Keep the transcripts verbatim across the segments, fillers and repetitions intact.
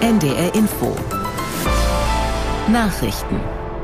N D R Info. Nachrichten.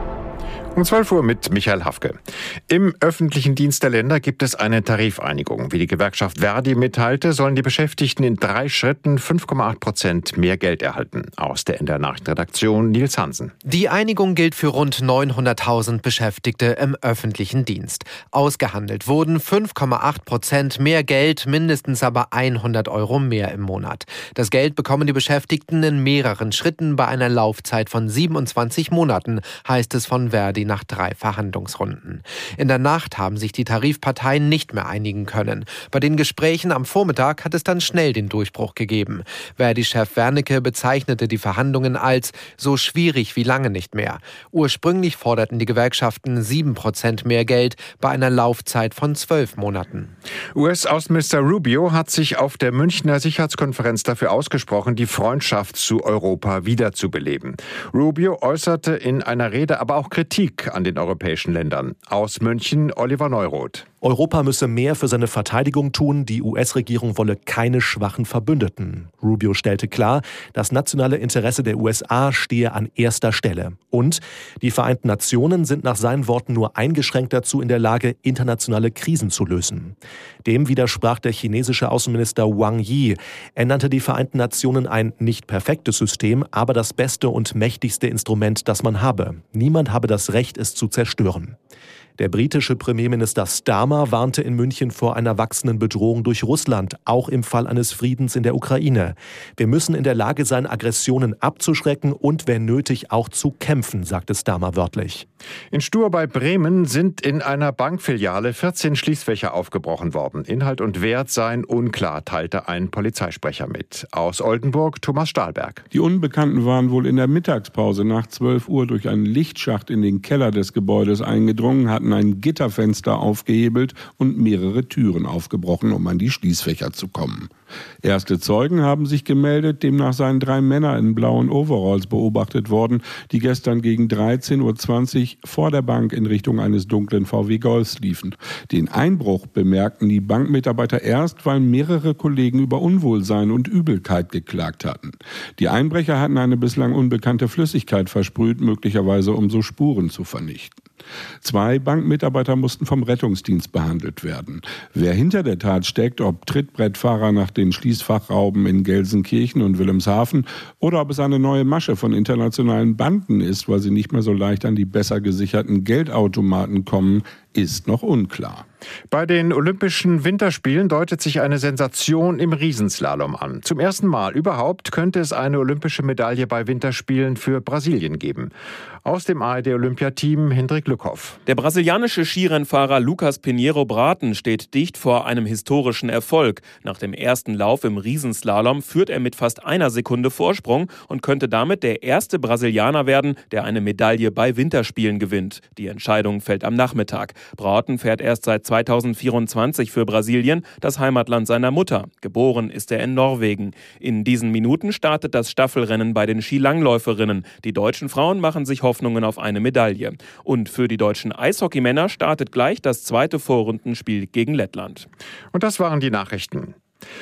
Um zwölf Uhr mit Michael Hafke. Im öffentlichen Dienst der Länder gibt es eine Tarifeinigung. Wie die Gewerkschaft Verdi mitteilte, sollen die Beschäftigten in drei Schritten fünf Komma acht Prozent mehr Geld erhalten. Aus der N D R-Nachrichtenredaktion Nils Hansen. Die Einigung gilt für rund neunhunderttausend Beschäftigte im öffentlichen Dienst. Ausgehandelt wurden fünf Komma acht Prozent mehr Geld, mindestens aber hundert Euro mehr im Monat. Das Geld bekommen die Beschäftigten in mehreren Schritten bei einer Laufzeit von siebenundzwanzig Monaten, heißt es von Verdi nach drei Verhandlungsrunden. In der Nacht haben sich die Tarifparteien nicht mehr einigen können. Bei den Gesprächen am Vormittag hat es dann schnell den Durchbruch gegeben. Verdi-Chef Wernicke bezeichnete die Verhandlungen als so schwierig wie lange nicht mehr. Ursprünglich forderten die Gewerkschaften sieben Prozent mehr Geld bei einer Laufzeit von zwölf Monaten. U S-Außenminister Rubio hat sich auf der Münchner Sicherheitskonferenz dafür ausgesprochen, die Freundschaft zu Europa wiederzubeleben. Rubio äußerte in einer Rede aber auch Kritik an den europäischen Ländern. Aus München Oliver Neuroth. Europa müsse mehr für seine Verteidigung tun, die U S-Regierung wolle keine schwachen Verbündeten. Rubio stellte klar, das nationale Interesse der U S A stehe an erster Stelle. Und die Vereinten Nationen sind nach seinen Worten nur eingeschränkt dazu in der Lage, internationale Krisen zu lösen. Dem widersprach der chinesische Außenminister Wang Yi. Er nannte die Vereinten Nationen ein nicht perfektes System, aber das beste und mächtigste Instrument, das man habe. Niemand habe das Recht, es zu zerstören. Der britische Premierminister Starmer warnte in München vor einer wachsenden Bedrohung durch Russland, auch im Fall eines Friedens in der Ukraine. Wir müssen in der Lage sein, Aggressionen abzuschrecken und, wenn nötig, auch zu kämpfen, sagte Starmer wörtlich. In Stur bei Bremen sind in einer Bankfiliale vierzehn Schließfächer aufgebrochen worden. Inhalt und Wert seien unklar, teilte ein Polizeisprecher mit. Aus Oldenburg Thomas Stahlberg. Die Unbekannten waren wohl in der Mittagspause nach zwölf Uhr durch einen Lichtschacht in den Keller des Gebäudes eingedrungen, hatten ein Gitterfenster aufgehebelt und mehrere Türen aufgebrochen, um an die Schließfächer zu kommen. Erste Zeugen haben sich gemeldet, demnach seien drei Männer in blauen Overalls beobachtet worden, die gestern gegen dreizehn Uhr zwanzig vor der Bank in Richtung eines dunklen V W Golfs liefen. Den Einbruch bemerkten die Bankmitarbeiter erst, weil mehrere Kollegen über Unwohlsein und Übelkeit geklagt hatten. Die Einbrecher hatten eine bislang unbekannte Flüssigkeit versprüht, möglicherweise um so Spuren zu vernichten. Zwei Bankmitarbeiter mussten vom Rettungsdienst behandelt werden. Wer hinter der Tat steckt, ob Trittbrettfahrer nach den Schließfachrauben in Gelsenkirchen und Wilhelmshaven oder ob es eine neue Masche von internationalen Banden ist, weil sie nicht mehr so leicht an die besser gesicherten Geldautomaten kommen, ist noch unklar. Bei den Olympischen Winterspielen deutet sich eine Sensation im Riesenslalom an. Zum ersten Mal überhaupt könnte es eine olympische Medaille bei Winterspielen für Brasilien geben. Aus dem A R D-Olympiateam Hendrik Lückhoff. Der brasilianische Skirennfahrer Lucas Pinheiro Braten steht dicht vor einem historischen Erfolg. Nach dem ersten Lauf im Riesenslalom führt er mit fast einer Sekunde Vorsprung und könnte damit der erste Brasilianer werden, der eine Medaille bei Winterspielen gewinnt. Die Entscheidung fällt am Nachmittag. Braten fährt erst seit zweitausendvierundzwanzig für Brasilien, das Heimatland seiner Mutter. Geboren ist er in Norwegen. In diesen Minuten startet das Staffelrennen bei den Skilangläuferinnen. Die deutschen Frauen machen sich Hoffnungen auf eine Medaille. Und für die deutschen Eishockeymänner startet gleich das zweite Vorrundenspiel gegen Lettland. Und das waren die Nachrichten.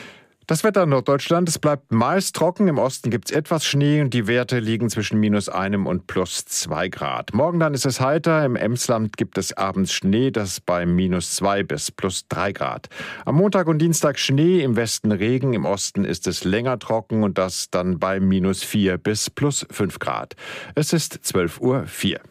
Das Wetter in Norddeutschland, es bleibt meist trocken. Im Osten gibt es etwas Schnee und die Werte liegen zwischen minus einem und plus zwei Grad. Morgen dann ist es heiter. Im Emsland gibt es abends Schnee, das bei minus zwei bis plus drei Grad. Am Montag und Dienstag Schnee, im Westen Regen, im Osten ist es länger trocken und das dann bei minus vier bis plus fünf Grad. Es ist zwölf Uhr vier.